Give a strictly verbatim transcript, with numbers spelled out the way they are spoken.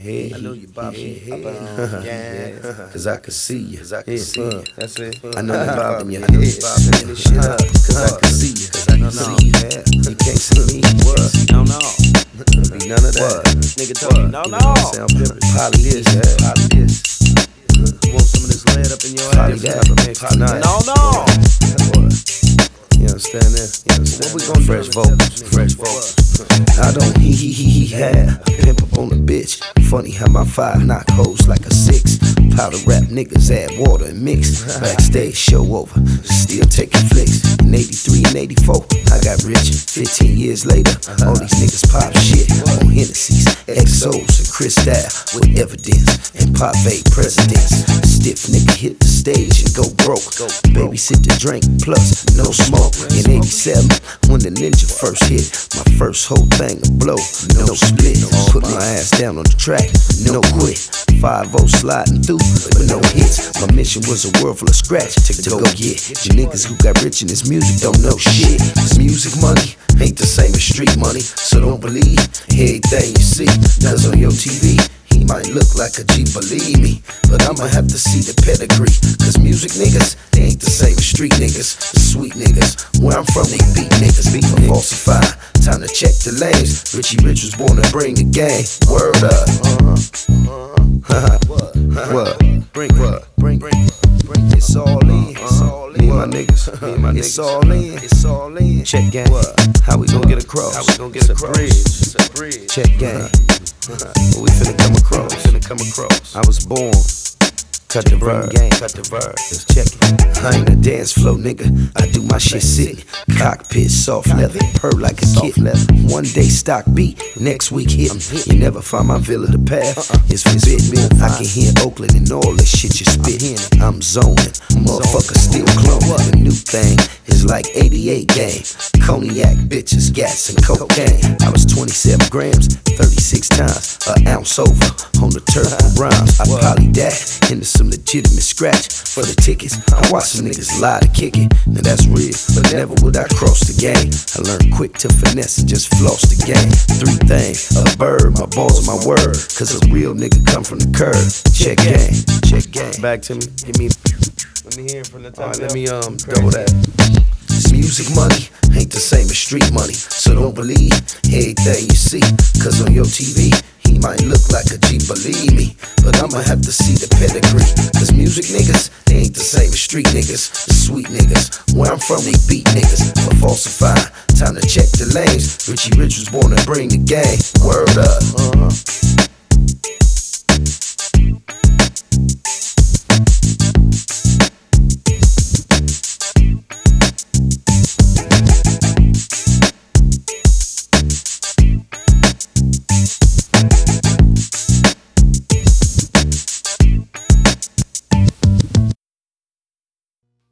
head. I know you bob your head. Yeah, cause I can see you. Cause I can see you. That's it. I know you bobbing your head. Bobbing this shit up. Cause I can see you. Cause I can see you. You can't see me. What? No, no. Be none of that. Nigga told me no, no. Sound poly this, poly this. Want some of this lead up in your ass? That. No, no. You understand that? You understand? What we gonna fresh vocals, fresh vocals. I don't he he he he have pimp up on a bitch. Funny how my five knock hoes like a six. Powder rap niggas add water and mix. Backstage show over, still taking flicks. In eighty-three and eighty-four, I got rich. Fifteen years later, all these niggas pop shit on Hennessy's, X Os and Cristal with evidence and pop vape presidents. Stiff nigga hit the stage and go broke. Babysit the drink plus no smoke. In eighty-seven, when the Ninja first hit, my first whole thing a blow, no split. Put my ass down on the track, no quit. five oh sliding through, but no hits. My mission was a world full of scratch to go get. You niggas who got rich in this music don't know shit. This music money ain't the same as street money, so don't believe everything you see. Cause on your T V, he might look like a G, believe me, but I'ma have to see the pedigree. Cause music niggas, they ain't the same as street niggas. The sweet niggas, where I'm from they beat niggas. Beat for falsify, time to check the lanes. Richie Rich was born to bring the gang. Word up. Uh-huh. What? What? Bring what? Bring bring it's all in. It's all in. Me and my niggas. Me and my niggas. It's all in. It's all in. Check gang. What? How we gon' get across? How we gon' get across? It's a bridge. Check gang. What we finna come across? We finna come across. I was born. Cut the verb, cut the verb, just check it. I ain't a dance flow nigga, I do my shit sitting. Cockpit, soft leather, purr like a kid. One day stock beat, next week hit. You never find my villa, the path is forbidden. I can hear Oakland and all the shit you spit. I'm zoning, motherfucker still cloning. The new thing is like eighty-eight game. Cognac, bitches, gas, and cocaine. I was twenty-seven grams, thirty-six times, an ounce over on the turbo rhymes. I poly that into some legitimate scratch for the tickets. I watch some niggas lie to kick it. Now that's real, but never would I cross the game. I learned quick to finesse and just floss the game. Three things, a bird, my balls, my word. Cause a real nigga come from the curb. Check game, check game. Back to me, give me. Let me hear it from the top. Right, let me um double that. This music money ain't the same as street money, so don't believe everything you see. Cause on your T V, he might look like a G, believe me, but I'ma have to see the pedigree. Cause music niggas, they ain't the same as street niggas. The sweet niggas, where I'm from they beat niggas. For falsify, time to check the lanes. Richie Rich was born to bring the gang. Word up. Uh-huh.